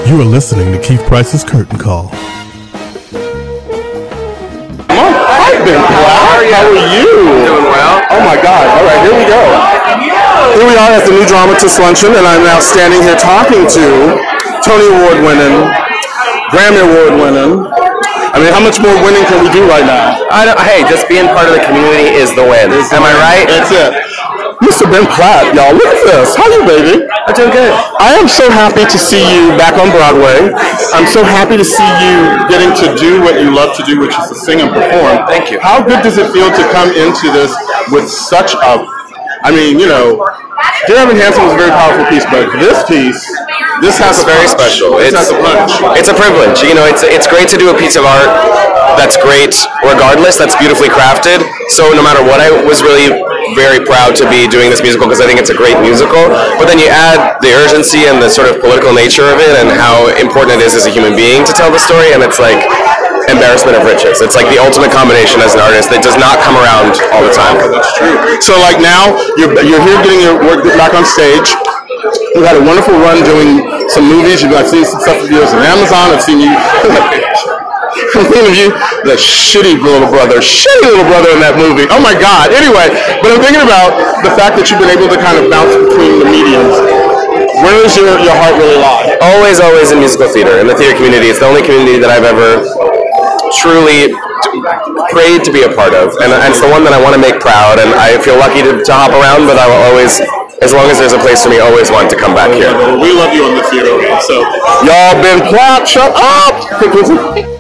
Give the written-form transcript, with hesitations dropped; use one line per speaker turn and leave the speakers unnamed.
You are listening to Keith Price's Curtain Call.
Hi, Ben. How are you?
Doing well.
Oh my God. All right, here we go. Here we are at the New Dramatist Luncheon, and I'm now standing here talking to Tony Award winning, Grammy Award winning. I mean, how much more winning can we do right now?
Hey, just being part of the community is the win. Am I right?
That's it. Mr. Ben Platt, y'all, look at this. How are you, baby?
I'm doing good.
I am so happy to see you back on Broadway. I'm so happy to see you getting to do what you love to do, which is to sing and perform.
Thank you.
How good does it feel to come into this with such a, I mean, you know, Dear Evan Hansen was a very powerful piece, but this piece, this has a
very
punch.
special.
This has a punch.
It's a privilege. You know, it's great to do a piece of art that's great regardless, that's beautifully crafted. So no matter what, I was really very proud to be doing this musical because I think it's a great musical. But then you add the urgency and the sort of political nature of it and how important it is as a human being to tell the story, and it's like embarrassment of riches. It's like the ultimate combination as an artist that does not come around all the time.
That's true. So like now, you're here getting your work back on stage. You had a wonderful run doing some movies. I've seen some stuff of yours on Amazon. I've seen you. I've seen you, the shitty little brother in that movie. Oh my God. Anyway, but I'm thinking about the fact that you've been able to kind of bounce between the mediums. Where does your heart really lie?
Always in musical theater, in the theater community. It's the only community that I've ever truly prayed to be a part of, and it's the one that I want to make proud, and I feel lucky to hop around, but I will always, as long as there's a place for me, always want to come back here.
We love you on the theater, so y'all Ben Platt, shut up!